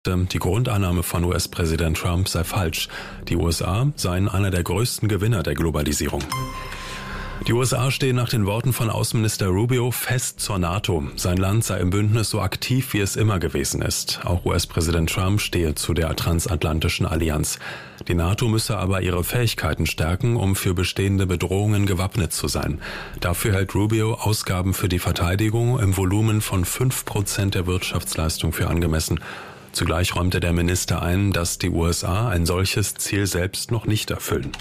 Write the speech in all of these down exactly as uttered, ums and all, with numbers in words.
Die Grundannahme von U S-Präsident Trump sei falsch. Die U S A seien einer der größten Gewinner der Globalisierung. Die U S A stehen nach den Worten von Außenminister Rubio fest zur NATO. Sein Land sei im Bündnis so aktiv, wie es immer gewesen ist. Auch U S-Präsident Trump stehe zu der transatlantischen Allianz. Die NATO müsse aber ihre Fähigkeiten stärken, um für bestehende Bedrohungen gewappnet zu sein. Dafür hält Rubio Ausgaben für die Verteidigung im Volumen von fünf Prozent der Wirtschaftsleistung für angemessen. Zugleich räumte der Minister ein, dass die U S A ein solches Ziel selbst noch nicht erfüllen.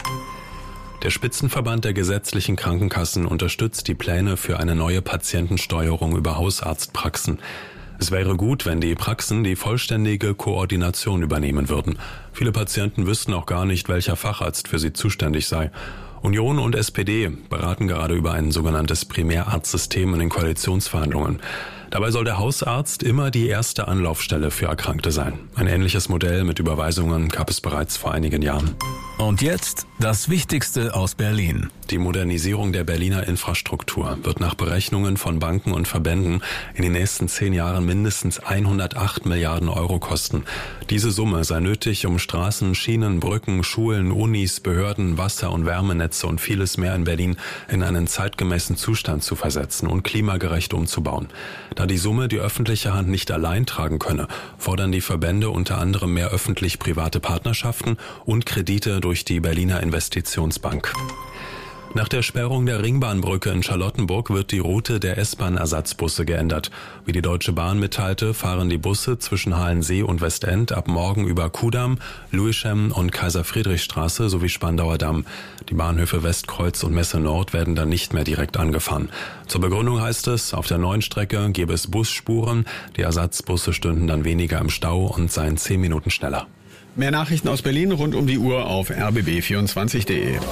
Der Spitzenverband der gesetzlichen Krankenkassen unterstützt die Pläne für eine neue Patientensteuerung über Hausarztpraxen. Es wäre gut, wenn die Praxen die vollständige Koordination übernehmen würden. Viele Patienten wüssten auch gar nicht, welcher Facharzt für sie zuständig sei. Union und S P D beraten gerade über ein sogenanntes Primärarztsystem in den Koalitionsverhandlungen. Dabei soll der Hausarzt immer die erste Anlaufstelle für Erkrankte sein. Ein ähnliches Modell mit Überweisungen gab es bereits vor einigen Jahren. Und jetzt das Wichtigste aus Berlin. Die Modernisierung der Berliner Infrastruktur wird nach Berechnungen von Banken und Verbänden in den nächsten zehn Jahren mindestens hundertacht Milliarden Euro kosten. Diese Summe sei nötig, um Straßen, Schienen, Brücken, Schulen, Unis, Behörden, Wasser- und Wärmenetze und vieles mehr in Berlin in einen zeitgemäßen Zustand zu versetzen und klimagerecht umzubauen. Da die Summe die öffentliche Hand nicht allein tragen könne, fordern die Verbände unter anderem mehr öffentlich-private Partnerschaften und Kredite durch die Berliner Investitionsbank. Nach der Sperrung der Ringbahnbrücke in Charlottenburg wird die Route der S-Bahn-Ersatzbusse geändert. Wie die Deutsche Bahn mitteilte, fahren die Busse zwischen Halensee und Westend ab morgen über Kudamm, Lewisham und Kaiser-Friedrich-Straße sowie Spandauer Damm. Die Bahnhöfe Westkreuz und Messe Nord werden dann nicht mehr direkt angefahren. Zur Begründung heißt es, auf der neuen Strecke gäbe es Busspuren, die Ersatzbusse stünden dann weniger im Stau und seien zehn Minuten schneller. Mehr Nachrichten aus Berlin rund um die Uhr auf r b b vierundzwanzig punkt d e.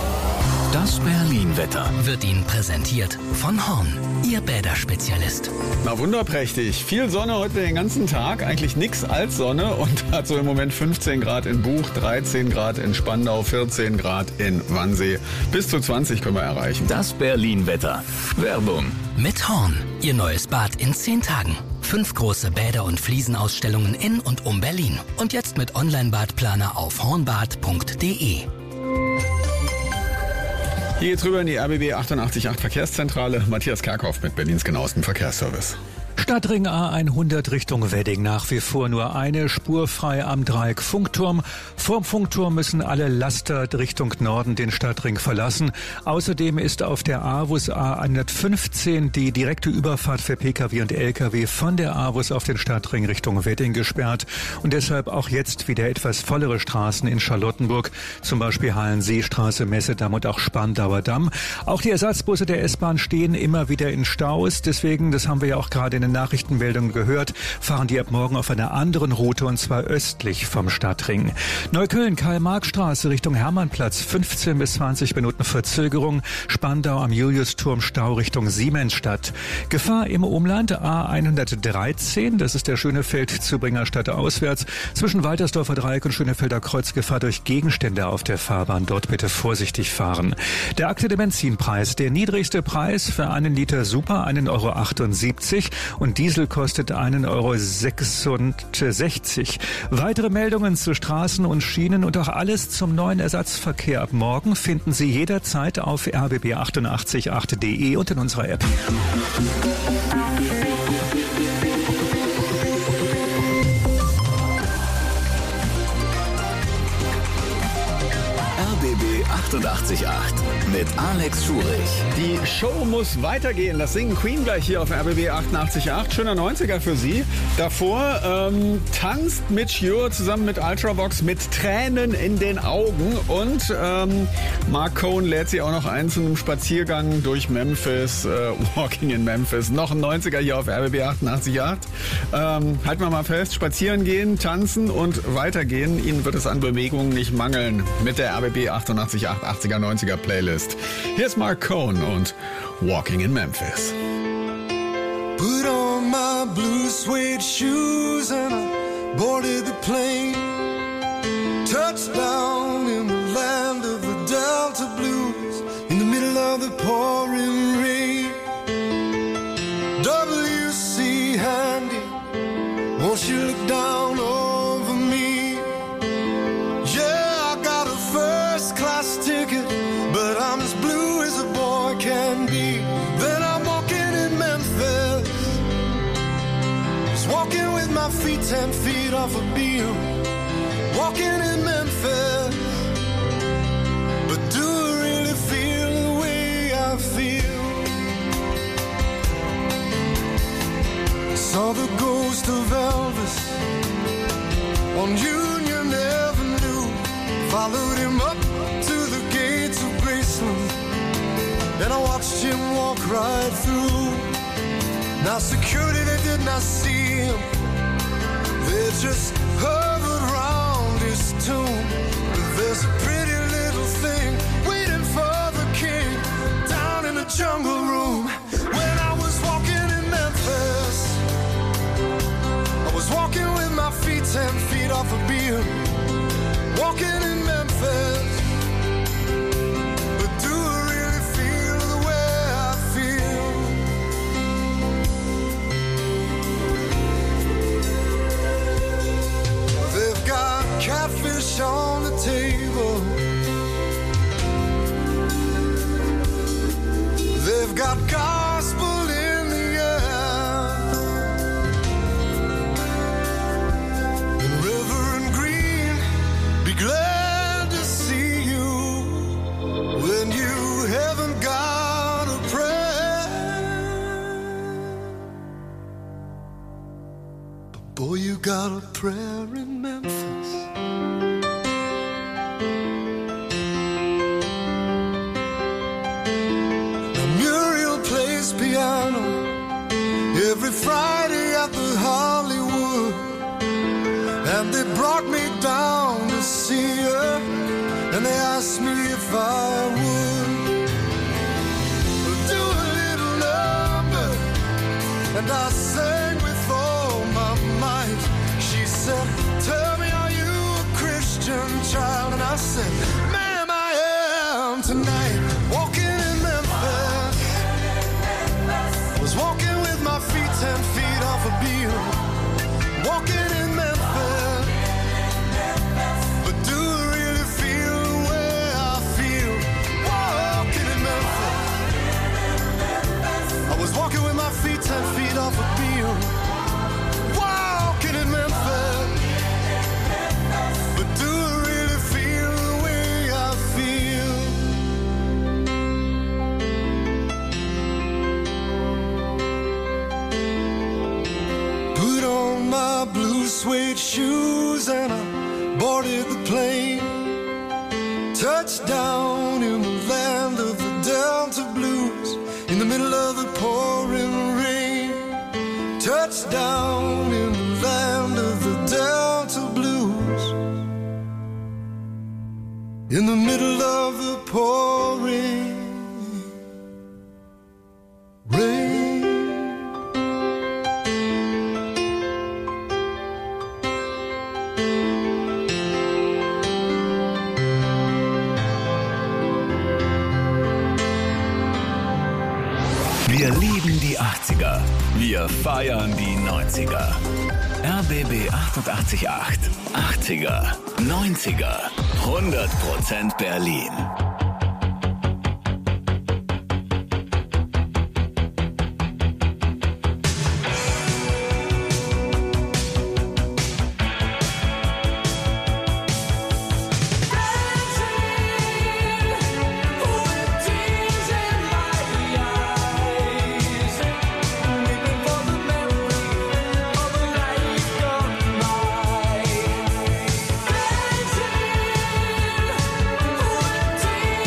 Das Berlin-Wetter wird Ihnen präsentiert von Horn, Ihr Bäderspezialist. Na wunderprächtig. Viel Sonne heute den ganzen Tag. Eigentlich nix als Sonne und hat so im Moment fünfzehn Grad in Buch, dreizehn Grad in Spandau, vierzehn Grad in Wannsee. Bis zu zwanzig können wir erreichen. Das Berlin-Wetter. Werbung. Mit Horn, Ihr neues Bad in zehn Tagen. Fünf große Bäder- und Fliesenausstellungen in und um Berlin. Und jetzt mit Online-Badplaner auf hornbad punkt d e. Hier geht's rüber in die R B B achtundachtzig Komma acht Verkehrszentrale. Matthias Kerkhoff mit Berlins genauestem Verkehrsservice. Stadtring A hundert Richtung Wedding, nach wie vor nur eine Spur frei am Dreieck Funkturm. Vorm Funkturm müssen alle Laster Richtung Norden den Stadtring verlassen. Außerdem ist auf der AWUS A hundertfünfzehn die direkte Überfahrt für Pkw und Lkw von der AWUS auf den Stadtring Richtung Wedding gesperrt. Und deshalb auch jetzt wieder etwas vollere Straßen in Charlottenburg, zum Beispiel Hallenseestraße, Messedamm und auch Spandauer Damm. Auch die Ersatzbusse der S-Bahn stehen immer wieder in Staus. Deswegen, das haben wir ja auch gerade in den Nachrichtenmeldungen gehört, fahren die ab morgen auf einer anderen Route und zwar östlich vom Stadtring. Neukölln, Karl-Marx-Straße Richtung Hermannplatz, fünfzehn bis zwanzig Minuten Verzögerung. Spandau am Juliusturm Stau Richtung Siemensstadt. Gefahr im Umland A hundertdreizehn, das ist der Schönefeld-Zubringer Stadt auswärts. Zwischen Waltersdorfer Dreieck und Schönefelder Kreuz Gefahr durch Gegenstände auf der Fahrbahn. Dort bitte vorsichtig fahren. Der aktuelle Benzinpreis, der niedrigste Preis für einen Liter Super, ein Euro achtundsiebzig. Und Diesel kostet ein Euro sechsundsechzig. Weitere Meldungen zu Straßen und Schienen und auch alles zum neuen Ersatzverkehr ab morgen finden Sie jederzeit auf r b b achtundachtzig Komma acht punkt d e und in unserer App. R B B achtundachtzig Komma acht mit Alex Schurich. Die Show muss weitergehen. Das singen Queen gleich hier auf R B B achtundachtzig Komma acht. Schöner neunziger für Sie. Davor ähm, tanzt Mitch Ure zusammen mit Ultravox mit Tränen in den Augen. Und ähm, Mark Cohn lädt Sie auch noch ein zu einem Spaziergang durch Memphis. Äh, Walking in Memphis. Noch ein neunziger hier auf R B B achtundachtzig Komma acht. Ähm, halten wir mal fest. Spazieren gehen, tanzen und weitergehen. Ihnen wird es an Bewegungen nicht mangeln mit der R B B achtundachtzig Komma acht achtziger neunziger Playlist. Hier ist Mark Cohn und Walking in Memphis. Put on my blue suede shoes and I boarded the plane. Touchdown in the land of the Delta Blues in the middle of the pouring rain. W C Handy, won't you look down over ten feet off a beam, walking in Memphis. But do I really feel the way I feel? Saw the ghost of Elvis on Union Avenue, followed him up to the gates of Graceland, and I watched him walk right through. Now security, they did not see him, they just hovered around his tomb. But there's a pretty little thing waiting for the king down in the jungle room. When I was walking in Memphis, I was walking with my feet ten feet off a beam, walking in Memphis. But do I really feel the way I feel? They've got catfish on the table, they've got gospel in the air, and Reverend Green, be glad to see you when you haven't got a prayer. But boy, you got a prayer in Memphis. Now Muriel plays piano every Friday at the Hollywood, and they brought me down to see her, and they asked me if I would do a little number, and I sang with all my might. She said, tell me, are you a Christian child? And I said, ma'am, I am tonight. Walking in Memphis, was walking with my feet ten feet off a beam, walking in Memphis. But do I really feel the way I feel? Walking in Memphis, I was walking with my feet ten feet off a beam, walking in Memphis. But do I really feel the way I feel? Put on my blue suede shoes and I boarded the plane. Touchdown in the land of the Delta Blues, in the middle of the pouring rain. Touchdown in the land of the Delta Blues, in the middle of the pouring rain. Wir lieben die achtziger. Wir feiern die neunziger. R B B achtundachtzig Komma acht. achtziger, neunziger, hundert Prozent Berlin. Dancing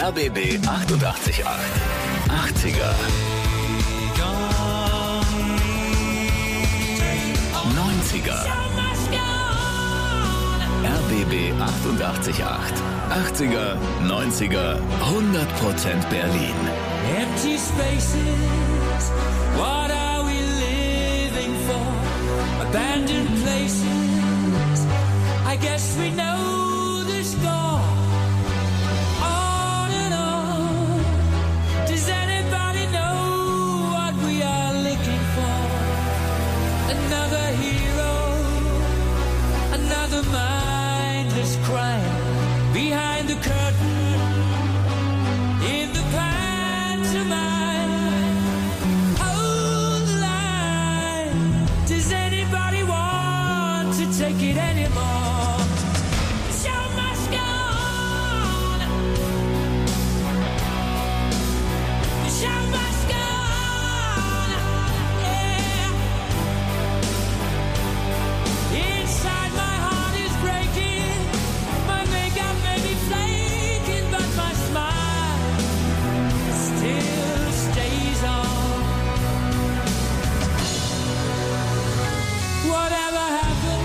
R B B achtundachtzig Komma acht. achtziger. neunziger. R B B achtundachtzig Komma acht. achtziger, neunziger, hundert Prozent Berlin. Empty spaces, what are we living for? Abandoned places, I guess we know the score. On and on, does anybody know what we are looking for? Another hero, another mindless crime behind the curtain. Take it anymore. The show must go on. The show must go on. Yeah. Inside my heart is breaking. My makeup may be flaking, but my smile still stays on. Whatever happens,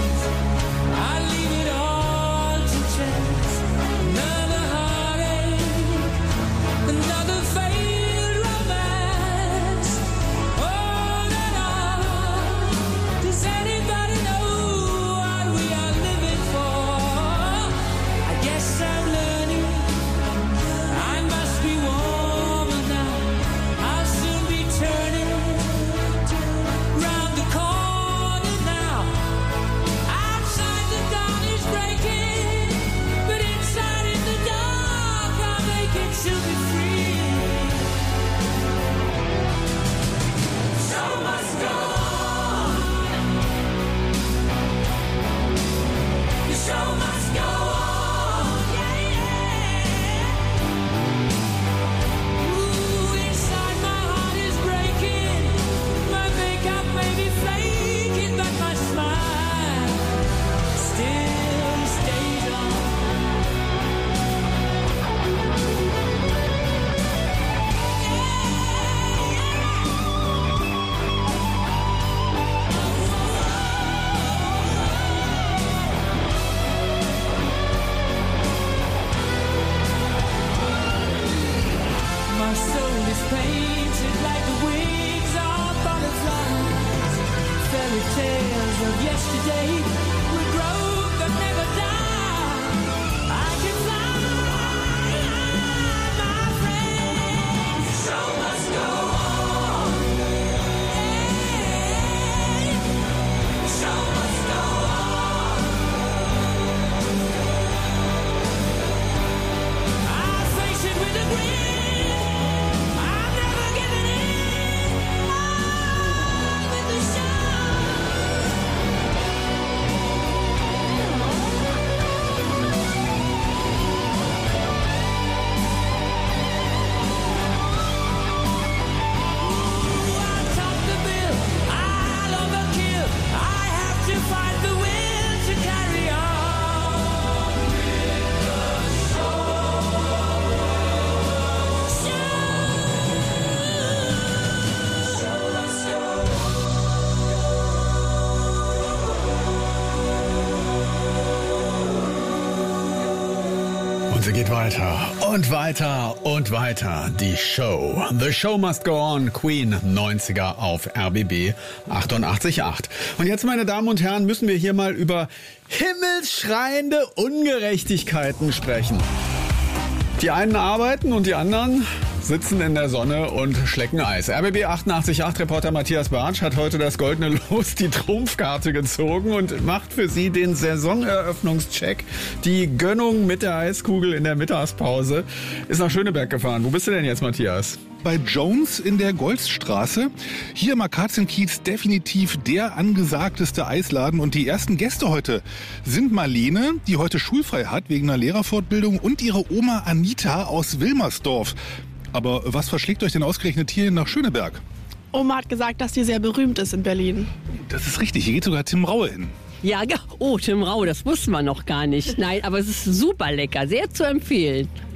Sie geht weiter und weiter und weiter. Die Show. The Show Must Go On. Queen neunziger auf R B B achtundachtzig Komma acht. Und jetzt, meine Damen und Herren, müssen wir hier mal über himmelschreiende Ungerechtigkeiten sprechen. Die einen arbeiten und die anderen sitzen in der Sonne und schlecken Eis. R B B achtundachtzig Komma acht Reporter Matthias Bartsch hat heute das goldene Los, die Trumpfkarte gezogen und macht für Sie den Saisoneröffnungscheck. Die Gönnung mit der Eiskugel in der Mittagspause. Ist nach Schöneberg gefahren. Wo bist du denn jetzt, Matthias? Bei Jones in der Golzstraße. Hier im Akazienkiez definitiv der angesagteste Eisladen. Und die ersten Gäste heute sind Marlene, die heute schulfrei hat wegen einer Lehrerfortbildung, und ihre Oma Anita aus Wilmersdorf. Aber was verschlägt euch denn ausgerechnet hier nach Schöneberg? Oma hat gesagt, dass die sehr berühmt ist in Berlin. Das ist richtig, hier geht sogar Tim Raue hin. Ja, oh, Tim Raue, das wussten wir noch gar nicht. Nein, aber es ist super lecker, sehr zu empfehlen.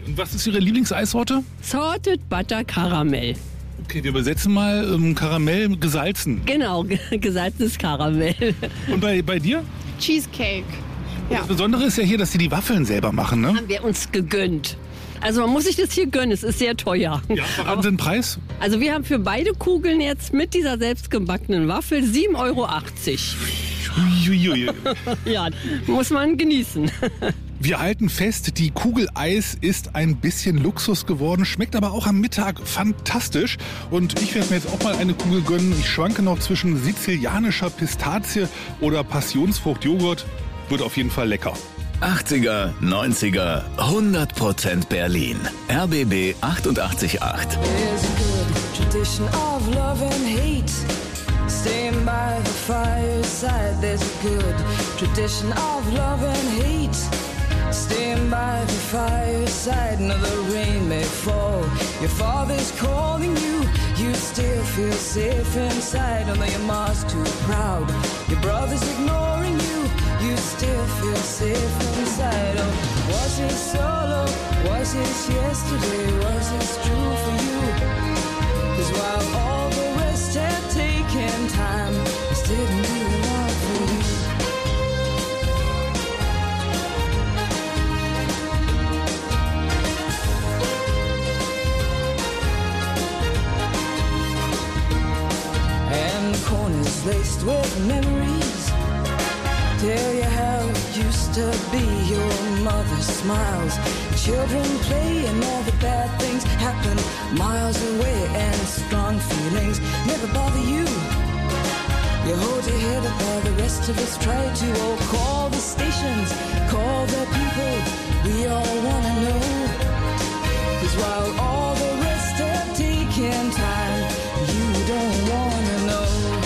Und was ist Ihre Lieblingseissorte? Salted Butter Karamell. Okay, wir übersetzen mal ähm, Karamell gesalzen. Genau, gesalzenes Karamell. Und bei, bei dir? Cheesecake. Ja. Das Besondere ist ja hier, dass Sie die Waffeln selber machen, ne? Haben wir uns gegönnt. Also man muss sich das hier gönnen, es ist sehr teuer. Ja, verraten Sie den Preis? Also wir haben für beide Kugeln jetzt mit dieser selbstgebackenen Waffel sieben Euro achtzig. Uiuiui. Ja, muss man genießen. Wir halten fest, die Kugel Eis ist ein bisschen Luxus geworden, schmeckt aber auch am Mittag fantastisch. Und ich werde mir jetzt auch mal eine Kugel gönnen. Ich schwanke noch zwischen sizilianischer Pistazie oder Passionsfruchtjoghurt. Wird auf jeden Fall lecker. achtziger, neunziger, hundert Prozent Berlin. R B B achtundachtzig Komma acht. There's a good tradition of love and hate. Staying by the fireside. There's a good tradition of love and hate. Staying by the fireside. No, the rain may fall. Your father's calling you. You still feel safe inside. Although your mom's too proud. Your brother's ignoring you. You still feel safe inside. Oh, was it solo? Was it yesterday? Was this true for you? 'Cause while all the rest had taken time, this didn't do a lot for you. And the corners laced with memories. Tell you how it used to be. Your mother smiles, children play, and all the bad things happen miles away. And strong feelings never bother you. You hold your head up while the rest of us try to. Oh, call the stations, call the people. We all wanna know. 'Cause while all the rest have taken time, you don't wanna know.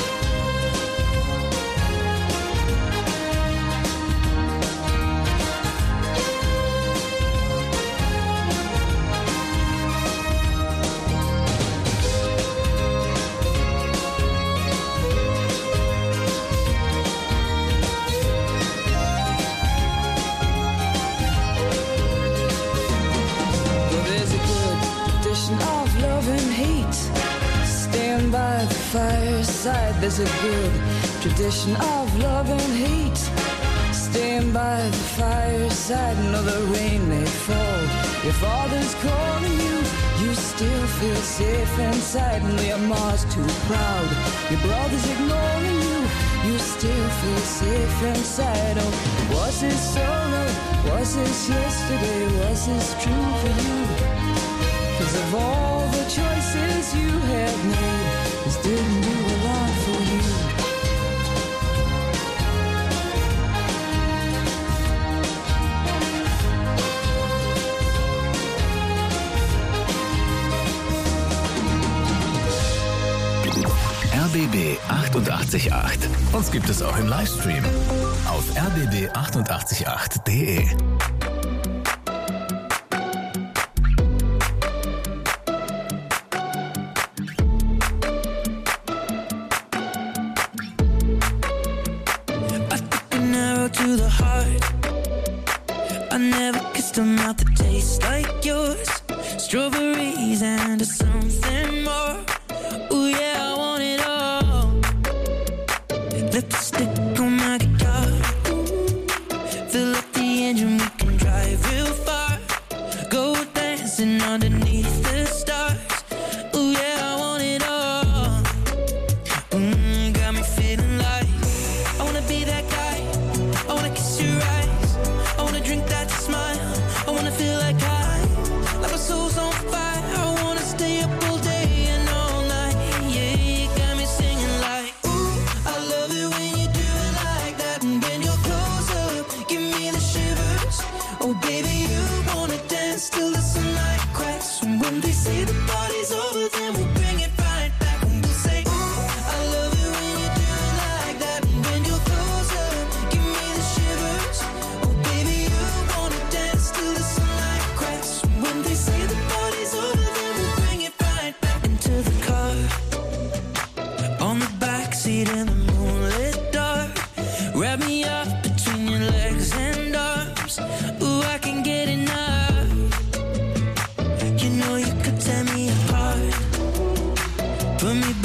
Fireside, there's a good tradition of love and hate. Staying by the fireside, no, the rain may fall. Your father's calling you, you still feel safe inside. And your mom's too proud, your brother's ignoring you, you still feel safe inside. Oh, was this solo? Was this yesterday? Was this true for you? 'Cause of all the choices you have made, this didn't do a lot for you. R B B achtundachtzig Komma acht. Uns gibt es auch im Livestream auf r b b achtundachtzig Komma acht punkt d e. To the heart, I never kissed a mouth that tastes like yours. Strawberries and something more. Ooh yeah, I want it all. Lipstick on my guitar. Fill up the engine, we can drive real far. Go dancing underneath the stars. Ooh yeah, I want it all. Mm, got me feeling like I wanna be that guy. I wanna kiss your eyes, I wanna drink that smile, I wanna feel like I, like my soul's on fire, I wanna stay up all day and all night, yeah, you got me singing like, ooh, I love it when you do it like that, and when you're close up, give me the shivers, oh baby, you wanna dance till the sunlight cracks, and when they say the party's over, then we'll bring it right back, and we'll say, ooh, I love it when you do it like that, and when you're close up, give me the shivers, oh baby, you wanna dance till the sunlight cracks, and when they say the party's over, then we'll bring it right back into the car, on the backseat in the moonlit dark, wrap me up between your legs and arms, ooh, I can get enough,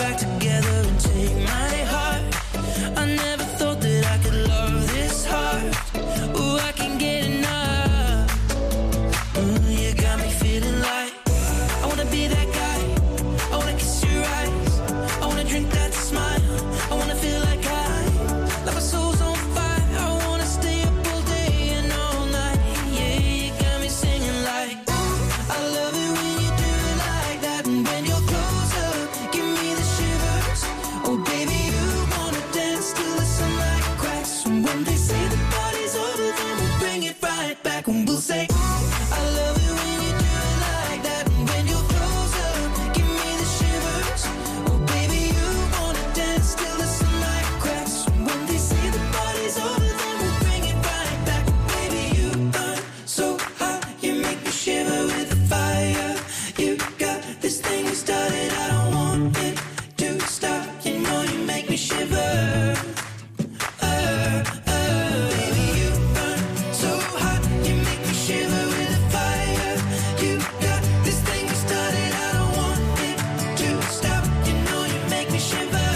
back together and take my heart. I never thought that I could love this hard. Ooh, I can get enough. Ooh, you got me feeling like I wanna be that guy. I wanna kiss your eyes. I wanna drink that smile. I wanna feel like I like my soul's on fire. I wanna stay up all day and all night. Yeah, you got me singing like ooh, I love it when you do it like that. And when you're closer, give me the shivers. Oh baby, you wanna dance till the sunlight cracks. And when they say the party's over, then we'll bring it right back. And we'll say ooh, I love it when you do it like that. And when you're closer, give me the shivers. Oh baby, you wanna dance till the sunlight cracks. And when they say the party's over, then we'll bring it right back. Baby, you burn so hot, you make me shiver with the fire. You got this thing we started, I don't want it to stop. You know you make me shiver. Uh, uh, baby, you burn so hot, you make me shiver with the fire. You got this thing we started, I don't want it to stop. You know you make me shiver.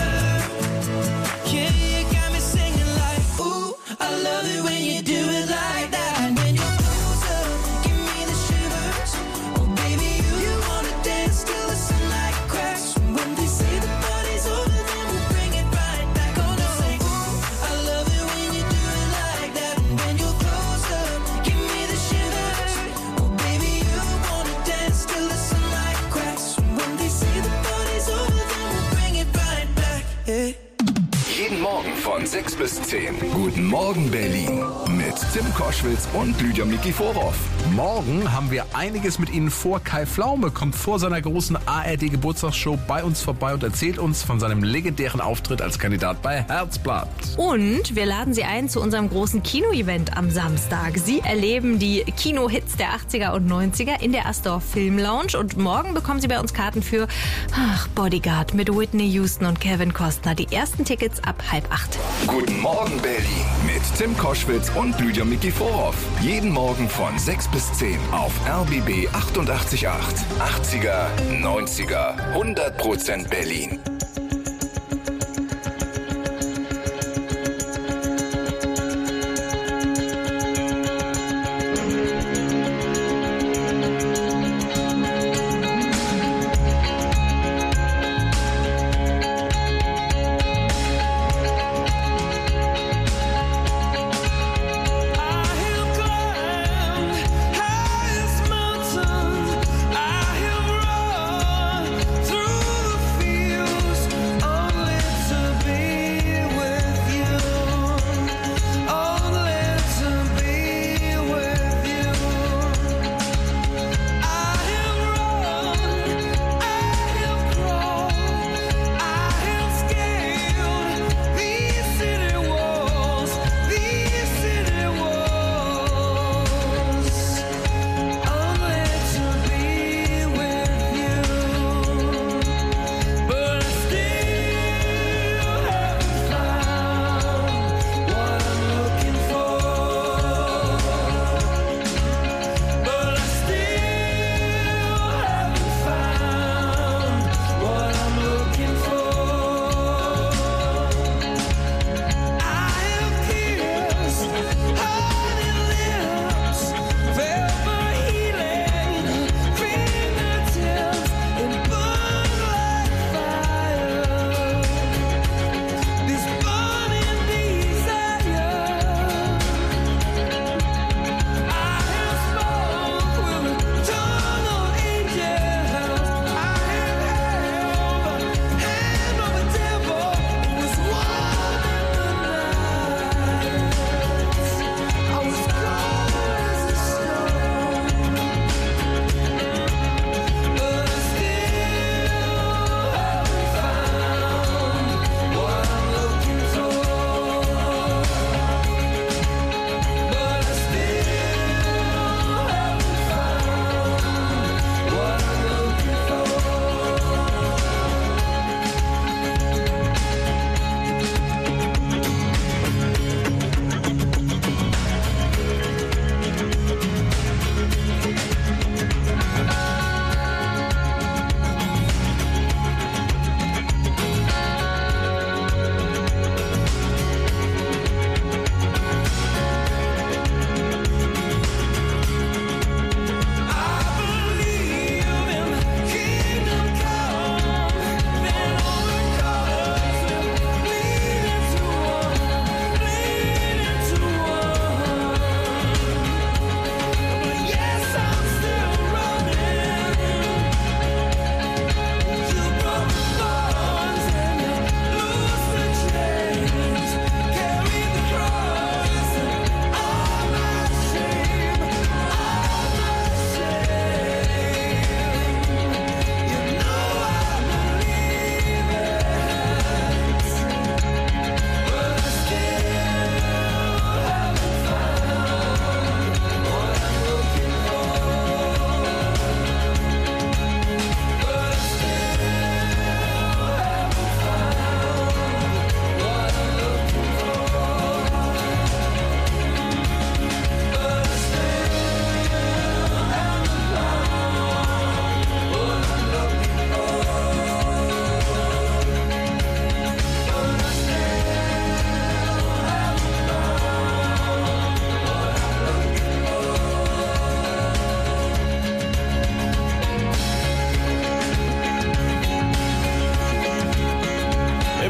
Yeah, you got me singing like ooh, I love it when you do it like that. And when you're closer, give me the shivers. Oh baby, you, you wanna dance till the sunlight cracks. And when they say the party's over, then we'll bring it right back. Oh no, say ooh, I love it when you do it like that. And when you're closer, give me the shivers. Oh baby, you wanna dance till the sunlight cracks. And when they say the party's over, then we'll bring it right back. Yeah. Jeden Morgen von sechs bis zehn. Guten Morgen Berlin mit Tim Koschwitz und Lydia Mikiforov. Morgen haben wir einiges mit Ihnen vor. Kai Pflaume kommt vor seiner großen A R D-Geburtstagsshow bei uns vorbei und erzählt uns von seinem legendären Auftritt als Kandidat bei Herzblatt. Und wir laden Sie ein zu unserem großen Kino-Event am Samstag. Sie erleben die Kino-Hits der achtziger und neunziger in der Astor Film Lounge. Und morgen bekommen Sie bei uns Karten für ach, Bodyguard mit Whitney Houston und Kevin Costner. Die ersten Tickets ab halb acht. Guten Morgen Berlin mit Tim Koschwitz und Lydia Mikiforov. Jeden Morgen von sechs bis zehn auf R B B achtundachtzig Komma acht. achtziger, neunziger, hundert Prozent Berlin. Through the fields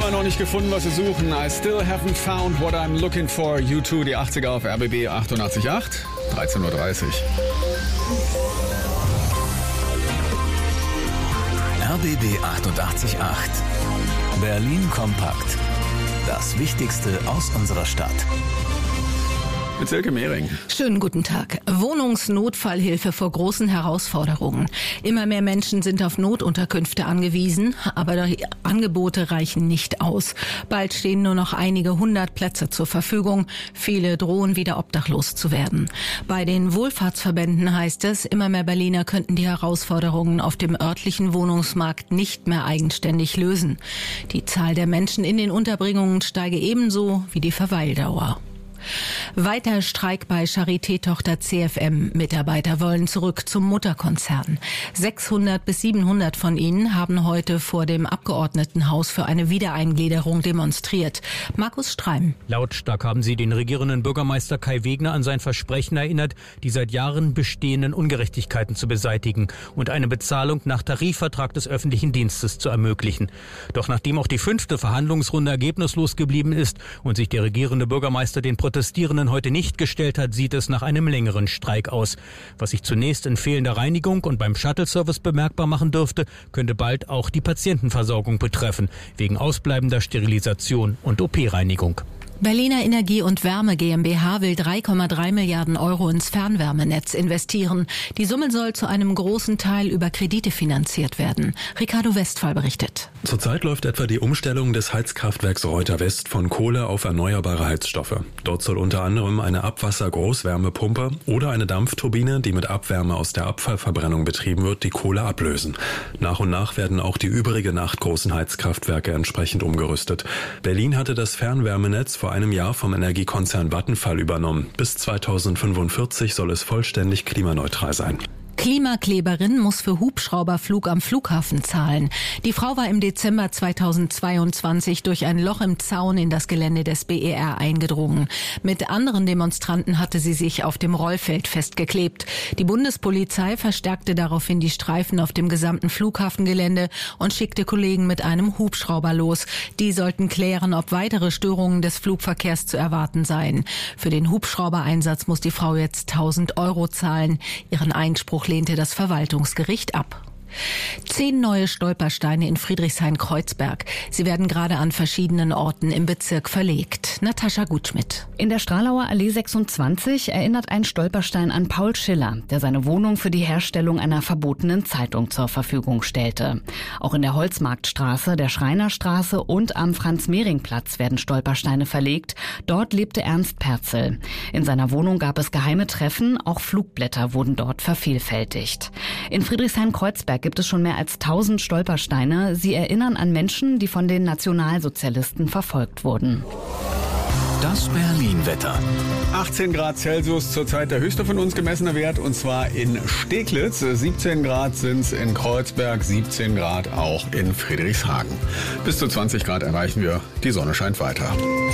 Immer noch nicht gefunden, was Sie suchen. I still haven't found what I'm looking for. U zwei, die achtziger auf R B B achtundachtzig Komma acht, dreizehn Uhr dreißig. R B B achtundachtzig Komma acht. Berlin kompakt. Das Wichtigste aus unserer Stadt. Mit Silke Mehring. Schönen guten Tag. Wohnungsnotfallhilfe vor großen Herausforderungen. Immer mehr Menschen sind auf Notunterkünfte angewiesen, aber die Angebote reichen nicht aus. Bald stehen nur noch einige hundert Plätze zur Verfügung. Viele drohen wieder obdachlos zu werden. Bei den Wohlfahrtsverbänden heißt es, immer mehr Berliner könnten die Herausforderungen auf dem örtlichen Wohnungsmarkt nicht mehr eigenständig lösen. Die Zahl der Menschen in den Unterbringungen steige ebenso wie die Verweildauer. Weiter Streik bei Charité-Tochter C F M. Mitarbeiter wollen zurück zum Mutterkonzern. sechshundert bis siebenhundert von ihnen haben heute vor dem Abgeordnetenhaus für eine Wiedereingliederung demonstriert. Markus Streim. Lautstark haben sie den regierenden Bürgermeister Kai Wegner an sein Versprechen erinnert, die seit Jahren bestehenden Ungerechtigkeiten zu beseitigen und eine Bezahlung nach Tarifvertrag des öffentlichen Dienstes zu ermöglichen. Doch nachdem auch die fünfte Verhandlungsrunde ergebnislos geblieben ist und sich der regierende Bürgermeister den Protestierenden heute nicht gestellt hat, sieht es nach einem längeren Streik aus. Was sich zunächst in fehlender Reinigung und beim Shuttle-Service bemerkbar machen dürfte, könnte bald auch die Patientenversorgung betreffen, wegen ausbleibender Sterilisation und O P-Reinigung. Berliner Energie und Wärme GmbH will drei Komma drei Milliarden Euro ins Fernwärmenetz investieren. Die Summe soll zu einem großen Teil über Kredite finanziert werden. Ricardo Westphal berichtet. Zurzeit läuft etwa die Umstellung des Heizkraftwerks Reuter West von Kohle auf erneuerbare Heizstoffe. Dort soll unter anderem eine Abwasser-Großwärmepumpe oder eine Dampfturbine, die mit Abwärme aus der Abfallverbrennung betrieben wird, die Kohle ablösen. Nach und nach werden auch die übrigen acht großen Heizkraftwerke entsprechend umgerüstet. Berlin hatte das Fernwärmenetz vor einem Jahr vom Energiekonzern Vattenfall übernommen. Bis zweitausendfünfundvierzig soll es vollständig klimaneutral sein. Klimakleberin muss für Hubschrauberflug am Flughafen zahlen. Die Frau war im Dezember zweitausendzweiundzwanzig durch ein Loch im Zaun in das Gelände des B E R eingedrungen. Mit anderen Demonstranten hatte sie sich auf dem Rollfeld festgeklebt. Die Bundespolizei verstärkte daraufhin die Streifen auf dem gesamten Flughafengelände und schickte Kollegen mit einem Hubschrauber los. Die sollten klären, ob weitere Störungen des Flugverkehrs zu erwarten seien. Für den Hubschraubereinsatz muss die Frau jetzt tausend Euro zahlen. Ihren Einspruch lehnte das Verwaltungsgericht ab. Zehn neue Stolpersteine in Friedrichshain-Kreuzberg. Sie werden gerade an verschiedenen Orten im Bezirk verlegt. Natascha Gutschmidt. In der Stralauer Allee sechsundzwanzig erinnert ein Stolperstein an Paul Schiller, der seine Wohnung für die Herstellung einer verbotenen Zeitung zur Verfügung stellte. Auch in der Holzmarktstraße, der Schreinerstraße und am Franz-Mehring-Platz werden Stolpersteine verlegt. Dort lebte Ernst Perzel. In seiner Wohnung gab es geheime Treffen, auch Flugblätter wurden dort vervielfältigt. In Friedrichshain-Kreuzberg gibt es schon mehr als tausend Stolpersteine. Sie erinnern an Menschen, die von den Nationalsozialisten verfolgt wurden. Das Berlin-Wetter. achtzehn Grad Celsius, zurzeit der höchste von uns gemessene Wert, und zwar in Steglitz. siebzehn Grad sind es in Kreuzberg, siebzehn Grad auch in Friedrichshagen. Bis zu zwanzig Grad erreichen wir. Die Sonne scheint weiter.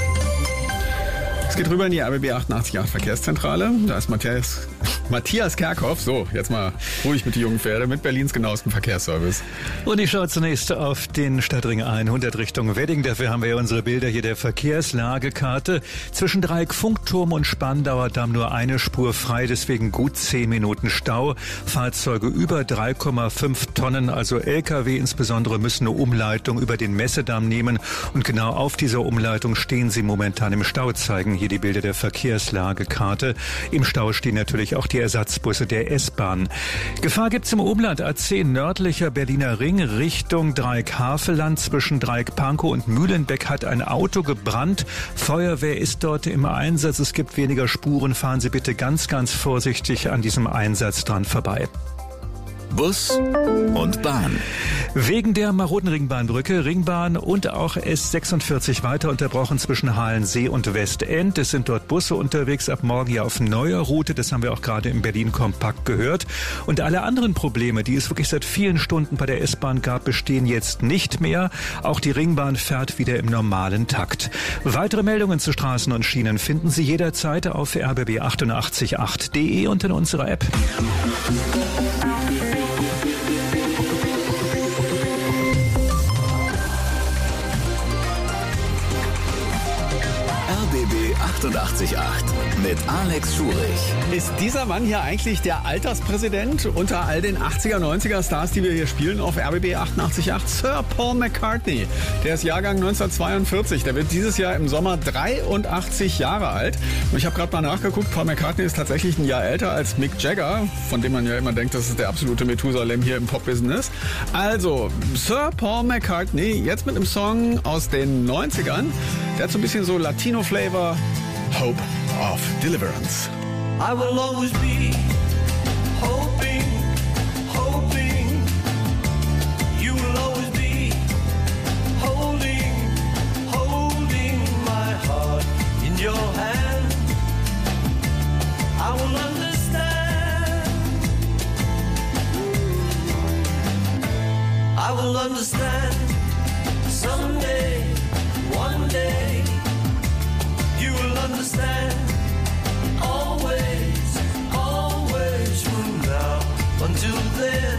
Es geht rüber in die R B B achtundachtzig Komma acht Verkehrszentrale. Da ist Matthias, Matthias Kerkhoff. So, jetzt mal ruhig mit die jungen Pferde, mit Berlins genauestem Verkehrsservice. Und ich schaue zunächst auf den Stadtring hundert Richtung Wedding. Dafür haben wir ja unsere Bilder hier der Verkehrslagekarte. Zwischen Dreieck Funkturm und Spandauer Damm nur eine Spur frei, deswegen gut zehn Minuten Stau. Fahrzeuge über drei Komma fünf Tonnen, also L K W insbesondere, müssen eine Umleitung über den Messedamm nehmen. Und genau auf dieser Umleitung stehen sie momentan im Stau, zeigen hier die Bilder der Verkehrslagekarte. Im Stau stehen natürlich auch die Ersatzbusse der S-Bahn. Gefahr gibt's im Umland A zehn nördlicher Berliner Ring Richtung Dreieck-Havelland. Zwischen Dreieck-Pankow und Mühlenbeck hat ein Auto gebrannt. Feuerwehr ist dort im Einsatz. Es gibt weniger Spuren. Fahren Sie bitte ganz, ganz vorsichtig an diesem Einsatz dran vorbei. Bus und Bahn. Wegen der maroden Ringbahnbrücke, Ringbahn und auch S sechsundvierzig weiter unterbrochen zwischen Halensee und Westend. Es sind dort Busse unterwegs, ab morgen ja auf neuer Route. Das haben wir auch gerade im Berlin Kompakt gehört. Und alle anderen Probleme, die es wirklich seit vielen Stunden bei der S-Bahn gab, bestehen jetzt nicht mehr. Auch die Ringbahn fährt wieder im normalen Takt. Weitere Meldungen zu Straßen und Schienen finden Sie jederzeit auf r b b achtundachtzig Komma acht punkt de und in unserer App. achtundachtzig Komma acht mit Alex Schurich. Ist dieser Mann hier eigentlich der Alterspräsident unter all den achtziger, neunziger Stars, die wir hier spielen auf R B B achtundachtzig Komma acht? Sir Paul McCartney. Der ist Jahrgang neunzehnhundertzweiundvierzig. Der wird dieses Jahr im Sommer dreiundachtzig Jahre alt. Und ich habe gerade mal nachgeguckt, Paul McCartney ist tatsächlich ein Jahr älter als Mick Jagger, von dem man ja immer denkt, dass es der absolute Methusalem hier im Pop-Business. Also, Sir Paul McCartney, jetzt mit einem Song aus den neunzigern. Der hat so ein bisschen so Latino-Flavor. Hope of Deliverance. I will always be hoping, hoping. You will always be holding, holding my heart in your hand. I will understand. I will understand someday, one day. You will understand. Always, always from now until then.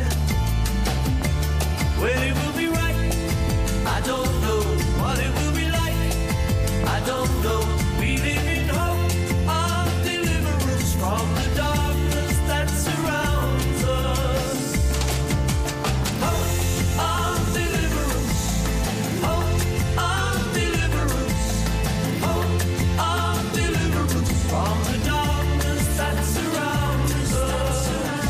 When it will be right, I don't know what it will be like. I don't know. We live in hope of deliverance from the darkness that surrounds us. Hope of deliverance. Hope of deliverance. Hope of deliverance from the darkness that surrounds us.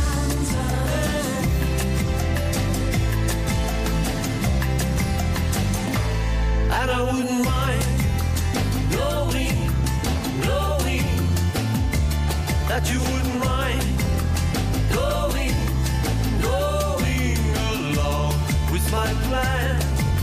And I wouldn't mind knowing, knowing that you wouldn't mind going, going along with my plan.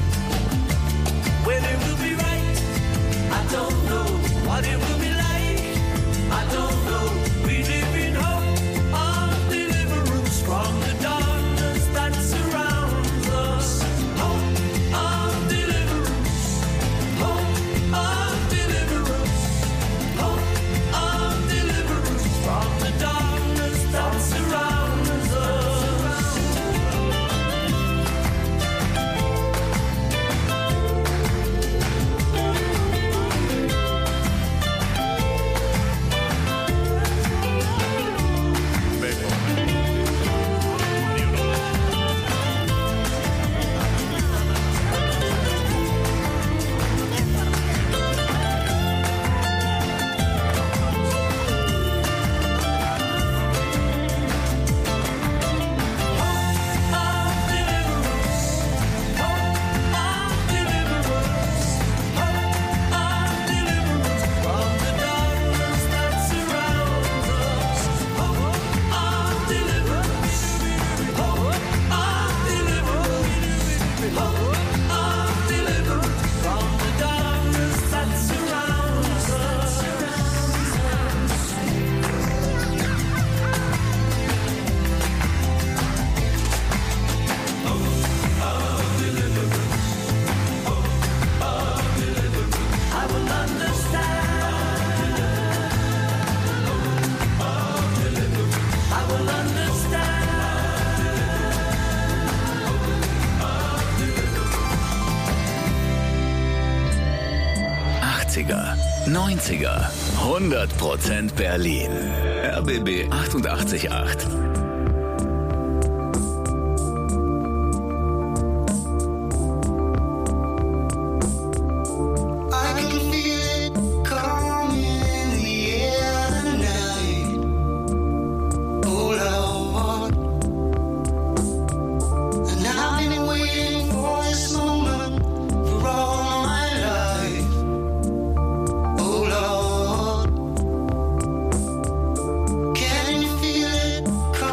When it will be right, I don't know what it will be like. I don't know. We live in hope of deliverance from the darkness that surrounds us. Hope of deliverance. Hope of deliverance. Hope of deliverance from the darkness that surrounds us. achtziger, neunziger, hundert Prozent Berlin. R B B achtundachtzig Komma acht. Can you feel it?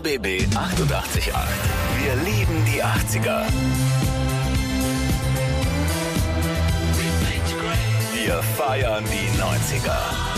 R B B achtundachtzig Komma acht. Wir lieben die achtziger. Wir feiern die neunziger.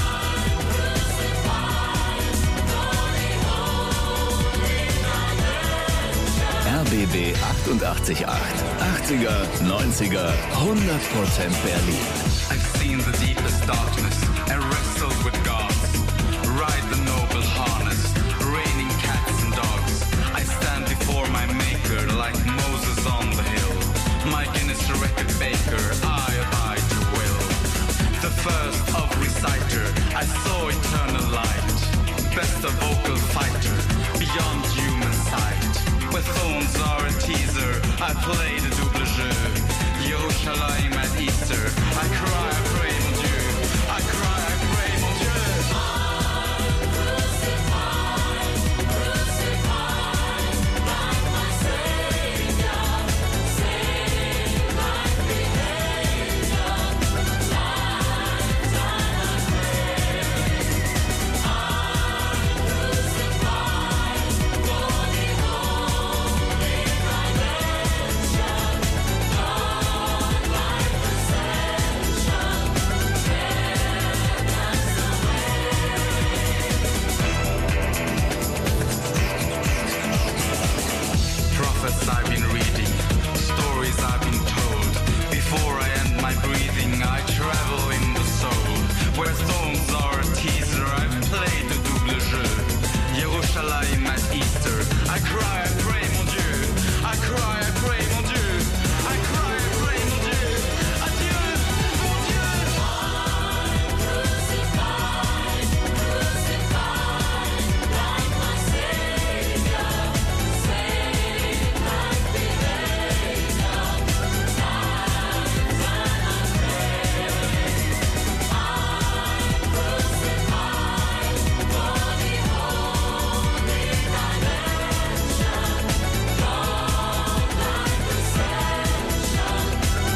R B B achtundachtzig Komma acht. achtziger, neunziger, hundert Prozent Berlin. I've seen the deepest darkness and wrestled with gods. Ride the noble harness, raining cats and dogs. I stand before my maker like Moses on the hill. My Guinness record baker, I abide your will. The first of reciter, I saw eternal light. Best a vocal fighter, beyond human sight. Where thorns are a teaser, I play the double jeu. Yerushalayim at Easter, I cry, I pray, mon Dieu. I cry, I pray, mon Dieu. I'm crucified, crucified, like my Savior, saved like the angel, like time I pray. I'm crucified for the holy redemption, God like ascension, prophets I've been reading, stories I've been told. Before I end my breathing, I travel in the soul. Where thorns are a teaser, I've played the double jeu. Yerushalayim at Easter, I cry, I pray, mon Dieu. I cry, I pray, mon Dieu. I cry, I pray, mon Dieu. Adieu, mon Dieu. I'm crucified, crucified, like my Savior, saved like the angel, like time I pray. I'm crucified for the holy redemption, God like ascension,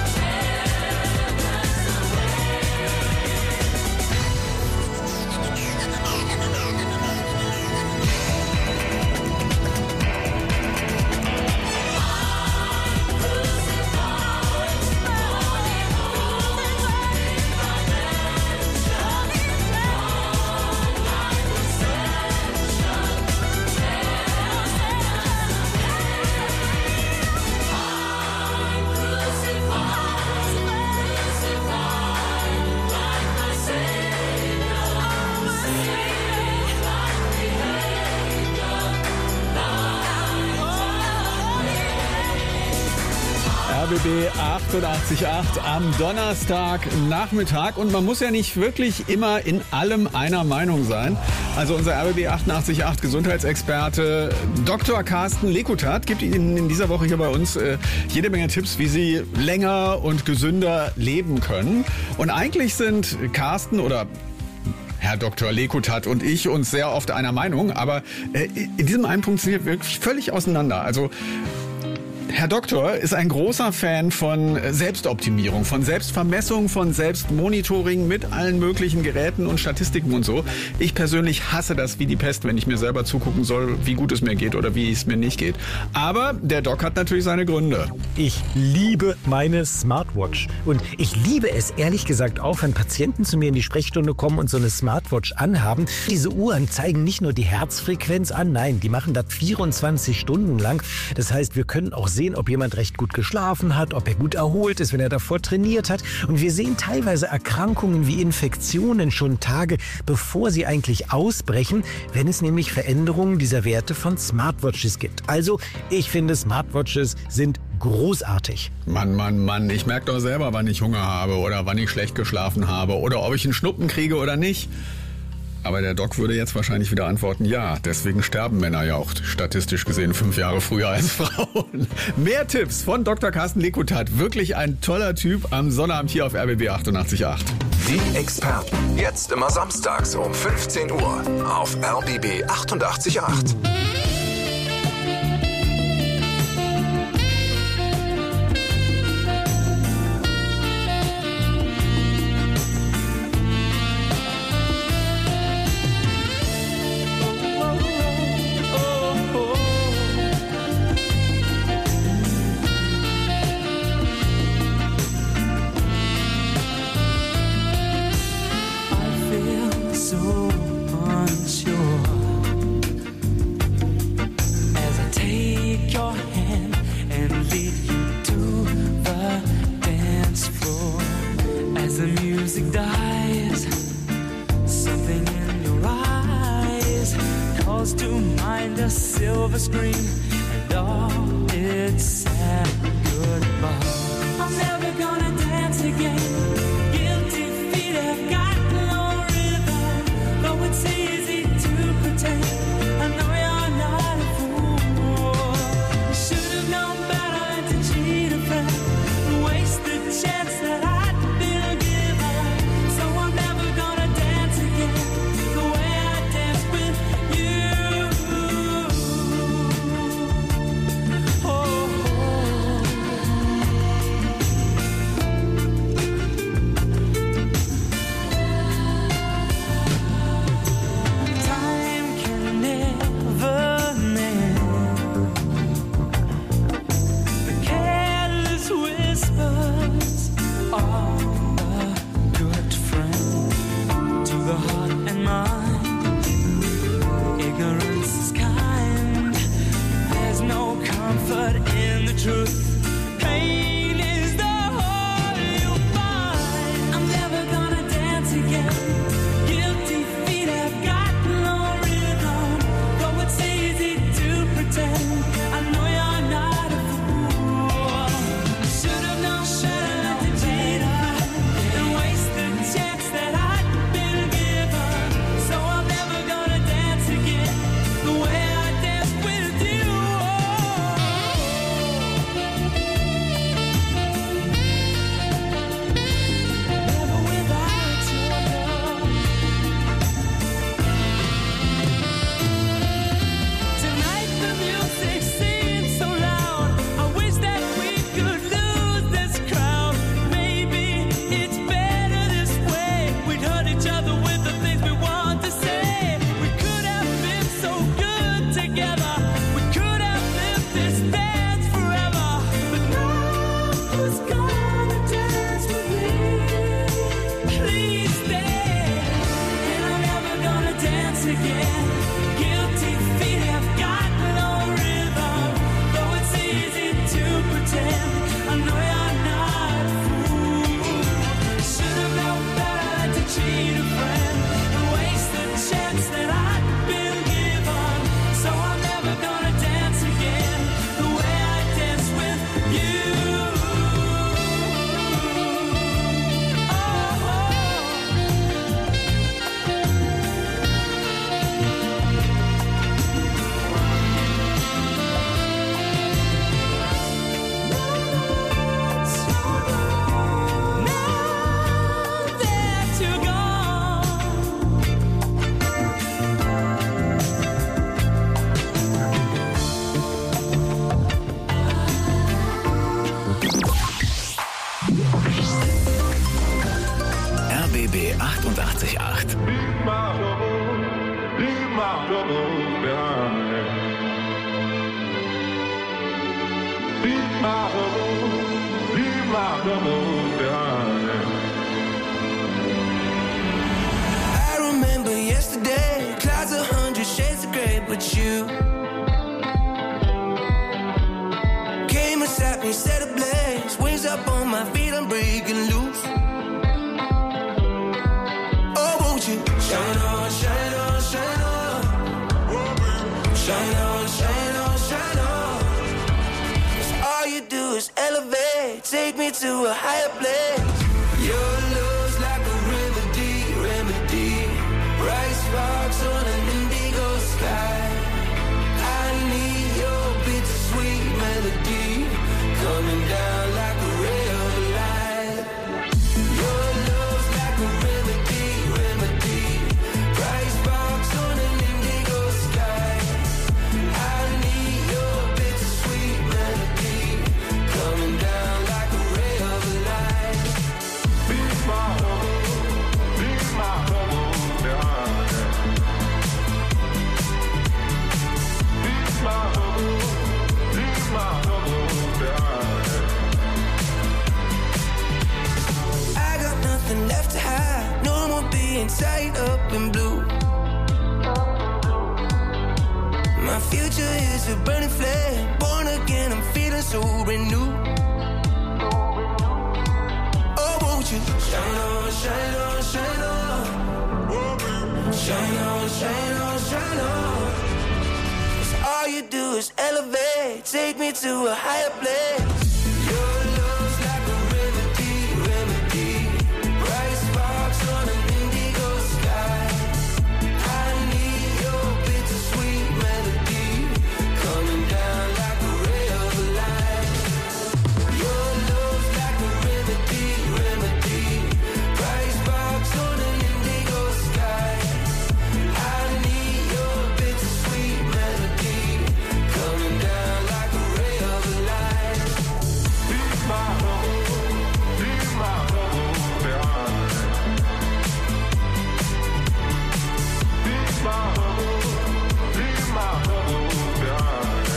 R B B achtundachtzig Komma acht am Donnerstagnachmittag. Und man muss ja nicht wirklich immer in allem einer Meinung sein. Also unser R B B achtundachtzig Komma acht Gesundheitsexperte Doktor Carsten Lekutat gibt Ihnen in dieser Woche hier bei uns äh, jede Menge Tipps, wie Sie länger und gesünder leben können. Und eigentlich sind Carsten oder Herr Doktor Lekutat und ich uns sehr oft einer Meinung. Aber äh, in diesem einen Punkt sind wir wirklich völlig auseinander. Also Herr Doktor ist ein großer Fan von Selbstoptimierung, von Selbstvermessung, von Selbstmonitoring mit allen möglichen Geräten und Statistiken und so. Ich persönlich hasse das wie die Pest, wenn ich mir selber zugucken soll, wie gut es mir geht oder wie es mir nicht geht. Aber der Doc hat natürlich seine Gründe. Ich liebe meine Smartwatch. Und ich liebe es, ehrlich gesagt, auch, wenn Patienten zu mir in die Sprechstunde kommen und so eine Smartwatch anhaben. Diese Uhren zeigen nicht nur die Herzfrequenz an, nein, die machen das vierundzwanzig Stunden lang. Das heißt, wir können auch sehen, ob jemand recht gut geschlafen hat, ob er gut erholt ist, wenn er davor trainiert hat. Und wir sehen teilweise Erkrankungen wie Infektionen schon Tage, bevor sie eigentlich ausbrechen, wenn es nämlich Veränderungen dieser Werte von Smartwatches gibt. Also, ich finde, Smartwatches sind großartig. Mann, Mann, Mann, ich merke doch selber, wann ich Hunger habe oder wann ich schlecht geschlafen habe oder ob ich einen Schnuppen kriege oder nicht. Aber der Doc würde jetzt wahrscheinlich wieder antworten, ja, deswegen sterben Männer ja auch statistisch gesehen fünf Jahre früher als Frauen. Mehr Tipps von Doktor Carsten Lekutat. Wirklich ein toller Typ am Sonnabend hier auf R B B achtundachtzig Komma acht. Die Experten. Jetzt immer samstags um fünfzehn Uhr auf R B B achtundachtzig Komma acht. screen, and all its sad goodbye. I'm never gonna dance again. Guilty feet have got no rhythm. Though it's easy to pretend, I know you're not a fool. You should have known better than to cheat a friend and waste the chance that I'd been given. So I'm never gonna dance again the way I danced with you. Oh, time can never mend the careless whispers of a good friend to the heart and mind. Ignorance is kind. There's no comfort in the truth. Pain is the whole you find. I'm never gonna dance again. Guilty feet have got no rhythm. Though it's easy to pretend, I know you're not a fool. I should have known better than to cheat a friend and waste the chance that I'd been given. So I'm never gonna dance again the way I danced with you. Never without your love. Tonight the music seems so loud. I wish that we could lose this crowd. Maybe it's better this way. We'd hurt each other with the things we want to say. We could have been so good together. We could have lived this dance forever. But now who's gonna dance with me? Please stay. And I'm never gonna dance again. Guilty feet have got no rhythm. Though it's easy to pretend, I know you're not a fool. Should have known better than to cheat a friend and waste the chance that I'd been given. So I'm never gonna dance again the way I danced with you. Now that you're gone. R B B achtundachtzig Komma acht. I remember yesterday, clouds a hundred shades of gray, but you came and sat me, set ablaze, wings up on my feet, I'm breaking loose. Oh, won't you shine on, shine on, shine on, shine on, shine on, shine on. 'Cause all you do is elevate, take me to a higher place. Your love's like a remedy, remedy. Bright sparks on an indigo sky. I need your bittersweet melody coming down like a ray of light. Your love's like a remedy, remedy. Bright sparks on an indigo sky. I need your bittersweet melody coming down like a ray of light. Be my home, be my home, be my home, be my home. I got nothing left to hide, no more being tied up in blue. My future is a burning flame, born again, I'm feeling so renewed. Oh, won't you shine on, shine on, shine on, shine on, shine on, shine on. 'Cause all you do is elevate, take me to a higher place. Your love's like a remedy, remedy. Bright sparks on an indigo sky. I need your bittersweet melody, coming down like a ray of light. Your love's like a remedy, remedy. Bright sparks on an indigo sky. I need your bittersweet melody, coming down like a ray of light. Be my home, be my home behind. Be my home, be my home behind.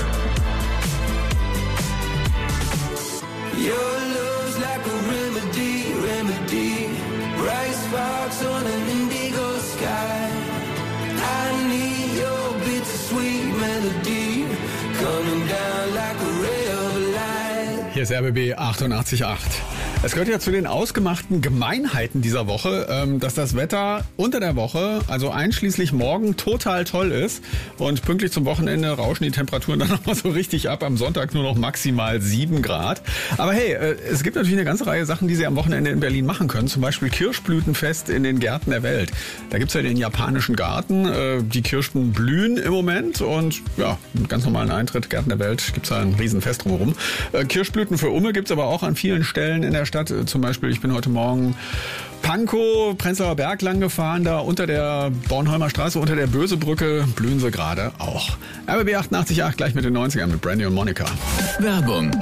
Your love's like a remedy, remedy. Bright sparks on an indigo sky. I need your bittersweet melody, coming down like a ray of light. Hier ist R B B achtundachtzig Komma acht. Es gehört ja zu den ausgemachten Gemeinheiten dieser Woche, ähm, dass das Wetter unter der Woche, also einschließlich morgen, total toll ist. Und pünktlich zum Wochenende rauschen die Temperaturen dann nochmal so richtig ab. Am Sonntag nur noch maximal sieben Grad. Aber hey, äh, es gibt natürlich eine ganze Reihe Sachen, die Sie am Wochenende in Berlin machen können. Zum Beispiel Kirschblütenfest in den Gärten der Welt. Da gibt's ja den japanischen Garten. Äh, die Kirschen blühen im Moment. Und ja, mit ganz normalen Eintritt, Gärten der Welt, gibt's da ein Riesenfest drumherum. Äh, Kirschblüten für Umme gibt's aber auch an vielen Stellen in der Stadt. Zum Beispiel, ich bin heute Morgen Pankow, Prenzlauer Berg lang gefahren, da unter der Bornholmer Straße, unter der Bösebrücke blühen sie gerade auch. R B B achtundachtzig Komma acht gleich mit den neunzigern mit Brandy und Monica. Werbung.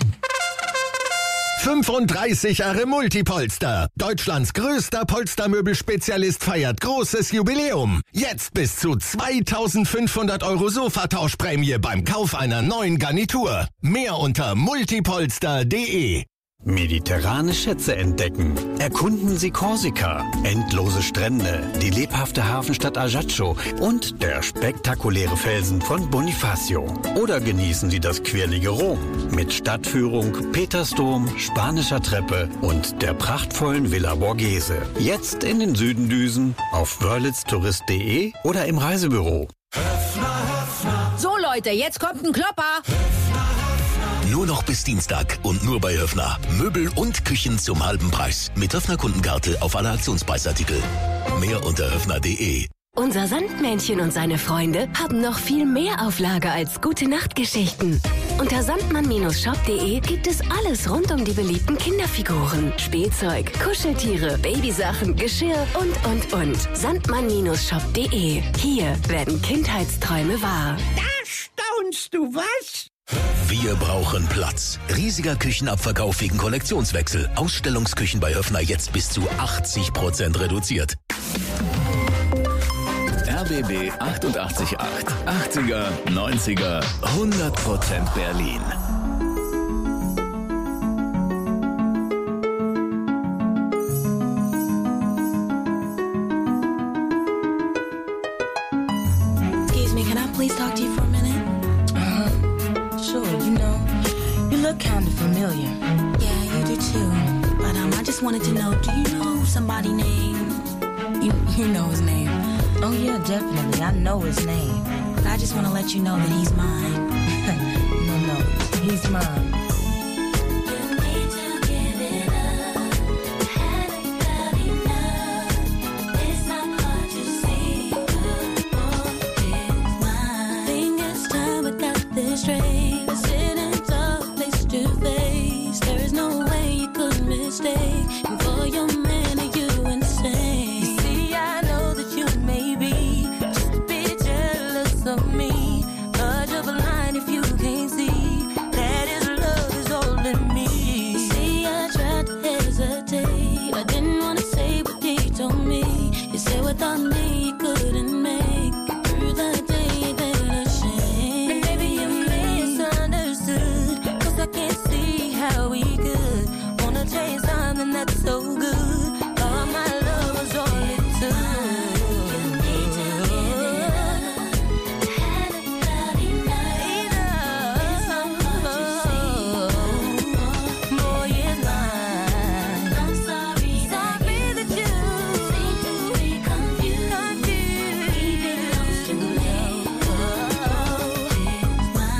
fünfunddreißig Jahre Multipolster. Deutschlands größter Polstermöbelspezialist feiert großes Jubiläum. Jetzt bis zu zweitausendfünfhundert Euro Sofatauschprämie beim Kauf einer neuen Garnitur. Mehr unter multipolster punkt de. Mediterrane Schätze entdecken. Erkunden Sie Korsika, endlose Strände, die lebhafte Hafenstadt Ajaccio und der spektakuläre Felsen von Bonifacio. Oder genießen Sie das quirlige Rom mit Stadtführung, Petersdom, spanischer Treppe und der prachtvollen Villa Borghese. Jetzt in den Süden düsen, auf wörlitztourist punkt de oder im Reisebüro. So Leute, jetzt kommt ein Klopper. Nur noch bis Dienstag und nur bei Höfner. Möbel und Küchen zum halben Preis. Mit Höfner Kundenkarte auf alle Aktionspreisartikel. Mehr unter höfner punkt de. Unser Sandmännchen und seine Freunde haben noch viel mehr auf Lager als Gute-Nacht-Geschichten. Unter sandmann Shop punkt de gibt es alles rund um die beliebten Kinderfiguren, Spielzeug, Kuscheltiere, Babysachen, Geschirr und, und, und. sandmann Shop punkt de. Hier werden Kindheitsträume wahr. Da staunst du, was? Wir brauchen Platz. Riesiger Küchenabverkauf wegen Kollektionswechsel. Ausstellungsküchen bei Höfner jetzt bis zu achtzig Prozent reduziert. R B B achtundachtzig Komma acht. achtziger, neunziger, hundert Prozent Berlin. Excuse me, can I please talk to you for a minute? Sure, you know, you look kind of familiar. Yeah, you do too. But um, I just wanted to know, do you know somebody named... You, you know his name. Oh yeah, definitely, I know his name. But I just want to let you know that he's mine. No, no, he's mine. Straight, we're sitting tough face to face. There is no way you could mistake. And for your man, are you insane? You see, I know that you may be just a bit jealous of me, but you're blind if you can't see that his love is all in me. You see, I tried to hesitate. I didn't want to say what he told me. You said without me you couldn't make it through the day. I can't see how we could wanna change something that's so good. All my love was all it took. Boy, it's mine. I'm sorry, sorry that you seem to be confused. He belongs to me. Oh, it's mine.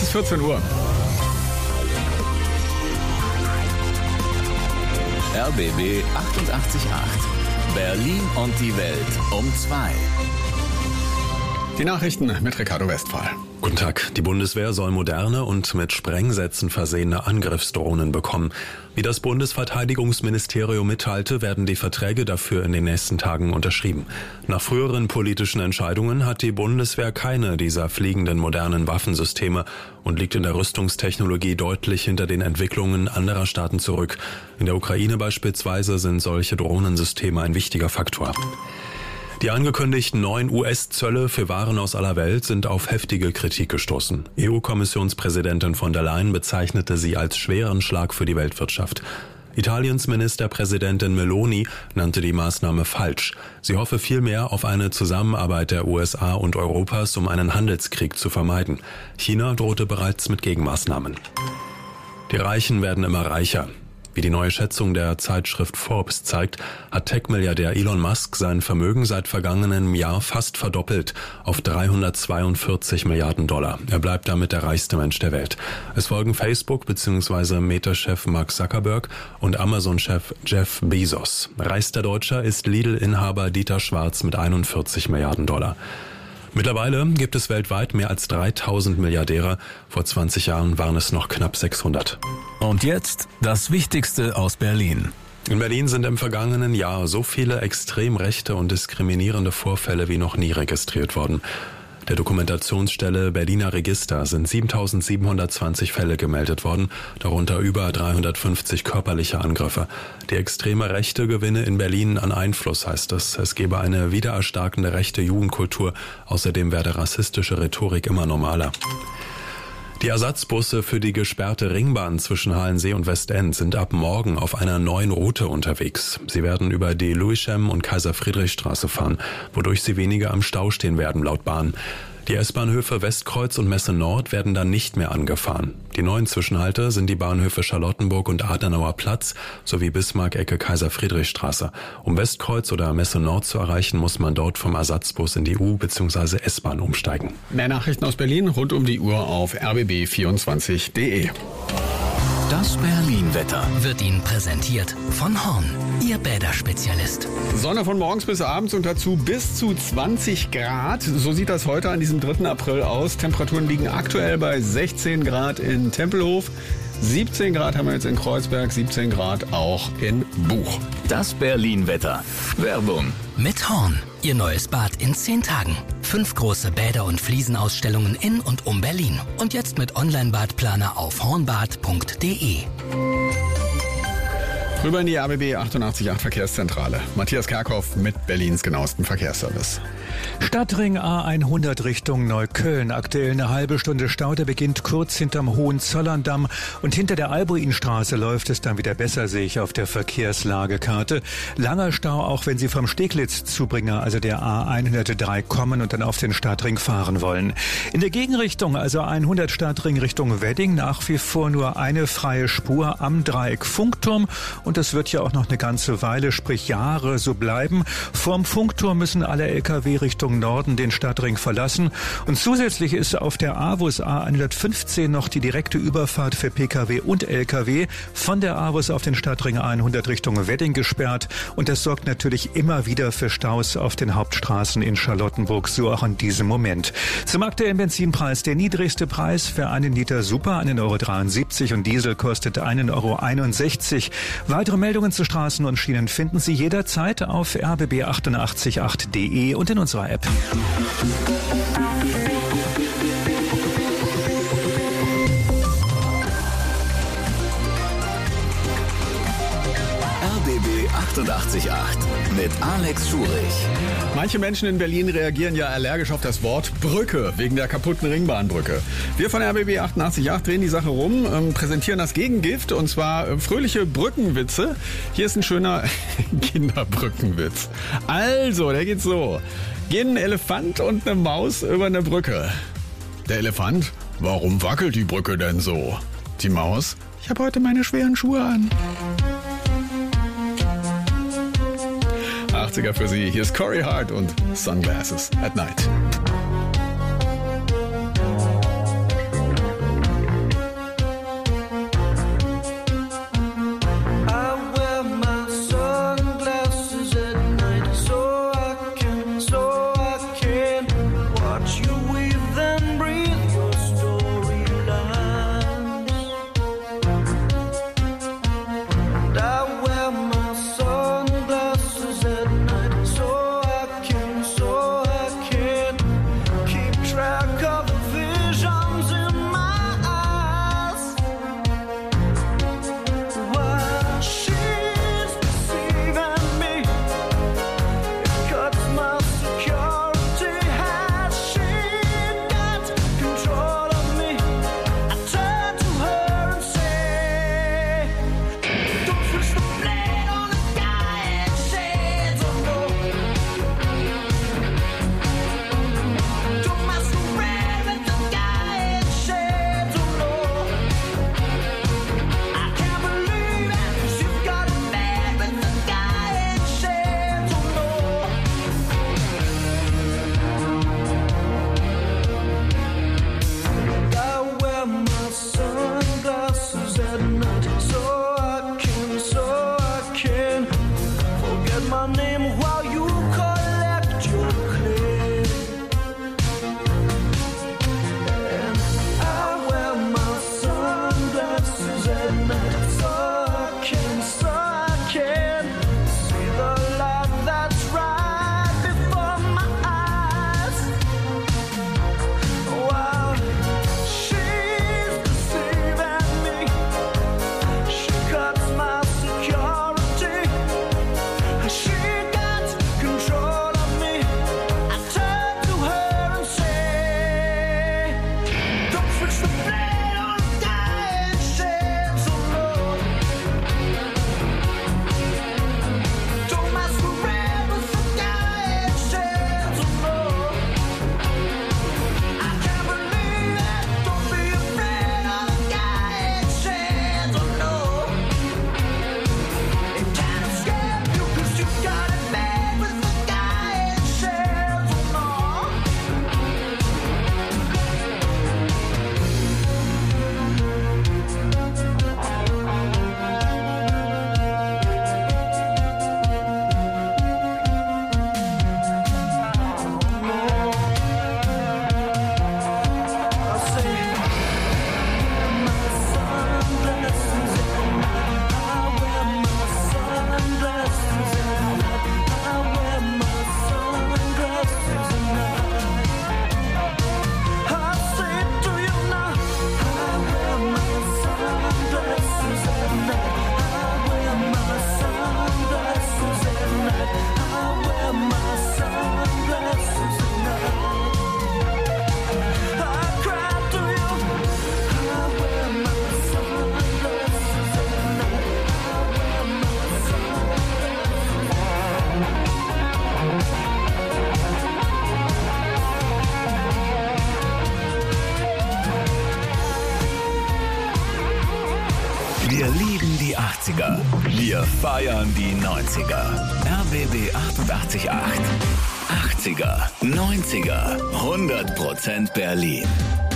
ist vierzehn Uhr. R B B achtundachtzig Komma acht. Berlin und die Welt um zwei. Die Nachrichten mit Ricardo Westphal. Guten Tag. Die Bundeswehr soll moderne und mit Sprengsätzen versehene Angriffsdrohnen bekommen. Wie das Bundesverteidigungsministerium mitteilte, werden die Verträge dafür in den nächsten Tagen unterschrieben. Nach früheren politischen Entscheidungen hat die Bundeswehr keine dieser fliegenden modernen Waffensysteme und liegt in der Rüstungstechnologie deutlich hinter den Entwicklungen anderer Staaten zurück. In der Ukraine beispielsweise sind solche Drohnensysteme ein wichtiger Faktor. Die angekündigten neuen U S-Zölle für Waren aus aller Welt sind auf heftige Kritik gestoßen. E U-Kommissionspräsidentin von der Leyen bezeichnete sie als schweren Schlag für die Weltwirtschaft. Italiens Ministerpräsidentin Meloni nannte die Maßnahme falsch. Sie hoffe vielmehr auf eine Zusammenarbeit der U S A und Europas, um einen Handelskrieg zu vermeiden. China drohte bereits mit Gegenmaßnahmen. Die Reichen werden immer reicher. Wie die neue Schätzung der Zeitschrift Forbes zeigt, hat Tech-Milliardär Elon Musk sein Vermögen seit vergangenem Jahr fast verdoppelt auf dreihundertzweiundvierzig Milliarden Dollar. Er bleibt damit der reichste Mensch der Welt. Es folgen Facebook bzw. Meta-Chef Mark Zuckerberg und Amazon-Chef Jeff Bezos. Reichster Deutscher ist Lidl-Inhaber Dieter Schwarz mit einundvierzig Milliarden Dollar. Mittlerweile gibt es weltweit mehr als dreitausend Milliardäre. Vor zwanzig Jahren waren es noch knapp sechshundert. Und jetzt das Wichtigste aus Berlin. In Berlin sind im vergangenen Jahr so viele extrem rechte und diskriminierende Vorfälle wie noch nie registriert worden. Der Dokumentationsstelle Berliner Register sind siebentausendsiebenhundertzwanzig Fälle gemeldet worden, darunter über dreihundertfünfzig körperliche Angriffe. Die extreme Rechte gewinne in Berlin an Einfluss, heißt es. Es gebe eine wiedererstarkende rechte Jugendkultur. Außerdem werde rassistische Rhetorik immer normaler. Die Ersatzbusse für die gesperrte Ringbahn zwischen Halensee und Westend sind ab morgen auf einer neuen Route unterwegs. Sie werden über die Lewisham- und Kaiser-Friedrich-Straße fahren, wodurch sie weniger am Stau stehen werden, laut Bahn. Die S-Bahnhöfe Westkreuz und Messe Nord werden dann nicht mehr angefahren. Die neuen Zwischenhalte sind die Bahnhöfe Charlottenburg und Adenauer Platz sowie Bismarck-Ecke Kaiser-Friedrich-Straße. Um Westkreuz oder Messe Nord zu erreichen, muss man dort vom Ersatzbus in die U- bzw. S-Bahn umsteigen. Mehr Nachrichten aus Berlin rund um die Uhr auf r b b vierundzwanzig punkt d e. Das Berlin-Wetter wird Ihnen präsentiert von Horn, Ihr Bäderspezialist. Sonne von morgens bis abends und dazu bis zu zwanzig Grad. So sieht das heute an diesem dritten April aus. Temperaturen liegen aktuell bei sechzehn Grad in Tempelhof. siebzehn Grad haben wir jetzt in Kreuzberg, siebzehn Grad auch in Buch. Das Berlin-Wetter. Werbung. Mit Horn, Ihr neues Bad in zehn Tagen. Fünf große Bäder- und Fliesenausstellungen in und um Berlin. Und jetzt mit Online-Badplaner auf hornbad punkt d e. Rüber in die R B B achtundachtzig Komma acht Verkehrszentrale. Matthias Kerkhoff mit Berlins genauestem Verkehrsservice. Stadtring A hundert Richtung Neukölln. Aktuell eine halbe Stunde Stau. Der beginnt kurz hinterm Hohenzollerndamm. Und hinter der Albuinstraße läuft es dann wieder besser, sehe ich auf der Verkehrslagekarte. Langer Stau, auch wenn Sie vom Steglitz-Zubringer, also der A hundertdrei, kommen und dann auf den Stadtring fahren wollen. In der Gegenrichtung, also hundert Stadtring Richtung Wedding, nach wie vor nur eine freie Spur am Dreieck Funkturm. Und das wird ja auch noch eine ganze Weile, sprich Jahre, so bleiben. Vorm Funkturm müssen alle L K W Richtung Norden den Stadtring verlassen. Und zusätzlich ist auf der AWUS A hundertfünfzehn noch die direkte Überfahrt für P K W und L K W von der AWUS auf den Stadtring hundert Richtung Wedding gesperrt. Und das sorgt natürlich immer wieder für Staus auf den Hauptstraßen in Charlottenburg, so auch in diesem Moment. Zum aktuellen Benzinpreis. Der niedrigste Preis für einen Liter Super, ein Euro dreiundsiebzig und Diesel kostet ein Euro einundsechzig. Weitere Meldungen zu Straßen und Schienen finden Sie jederzeit auf r b b achtundachtzig Komma acht punkt d e und in unserer App. R B B achtundachtzig Komma acht mit Alex Schurich. Manche Menschen in Berlin reagieren ja allergisch auf das Wort Brücke wegen der kaputten Ringbahnbrücke. Wir von R B B achtundachtzig Komma acht drehen die Sache rum, ähm, präsentieren das Gegengift und zwar äh, fröhliche Brückenwitze. Hier ist ein schöner Kinderbrückenwitz. Also, der geht so. Gehen ein Elefant und eine Maus über eine Brücke. Der Elefant: Warum wackelt die Brücke denn so? Die Maus: Ich habe heute meine schweren Schuhe an. achtziger für Sie. Hier ist Corey Hart und Sunglasses at Night. Wir lieben die achtziger. Wir feiern die neunziger. R B B achtundachtzig Komma acht. achtziger, neunziger, hundert Prozent Berlin.